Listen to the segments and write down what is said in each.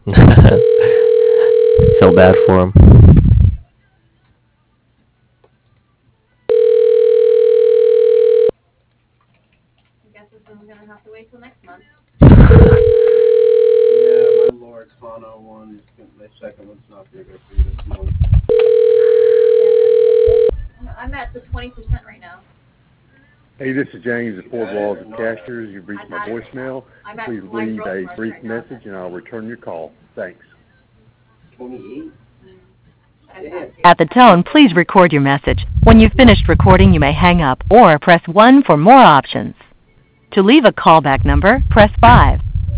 Feel bad for him. I guess this one's gonna have to wait till next month. Yeah, my Loricano one, the second one's not gonna go through this month. I'm at the 20% right now. Hey, this is James at Fort Walls and Casters. You've reached my voicemail. I'm at Please my leave growth a margin brief right now. message and I'll return your call. Thanks. 28? At the tone, please record your message. When you've finished recording, you may hang up or press 1 for more options. To leave a callback number, press 5.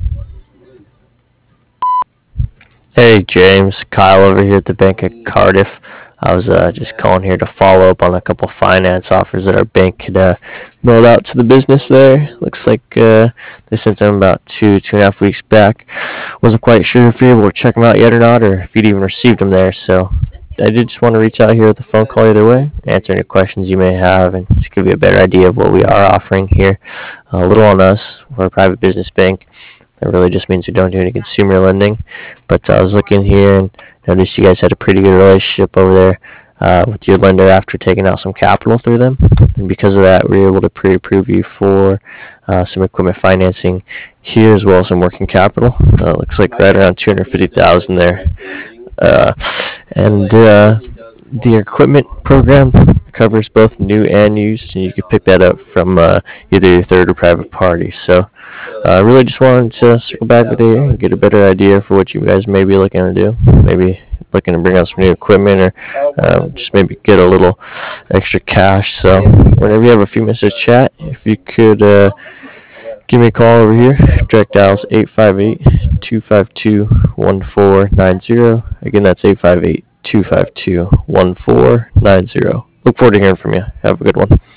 Hey James, Kyle over here at the bank at Cardiff. I was just calling here to follow up on a couple finance offers that our bank had mailed out to the business there. Looks like they sent them about 2.5 weeks back. Wasn't quite sure if you were able to check them out yet or not, or if you'd even received them there. So I did just want to reach out here with a phone call either way, answer any questions you may have, and just give you a better idea of what we are offering here. A little on us. We're a private business bank. That really just means we don't do any consumer lending. But I was looking here and noticed you guys had a pretty good relationship over there with your lender after taking out some capital through them. And because of that, we were able to pre-approve you for some equipment financing here as well as some working capital. Looks like right around $250,000 there. And the equipment program covers both new and used, and you can pick that up from either your third or private party. So I really just wanted to circle back with you and get a better idea for what you guys may be looking to do. Maybe looking to bring out some new equipment or just maybe get a little extra cash. So whenever you have a few minutes to chat, if you could give me a call over here. Direct dials 858-252-1490. Again, that's 858-252-1490. Look forward to hearing from you. Have a good one.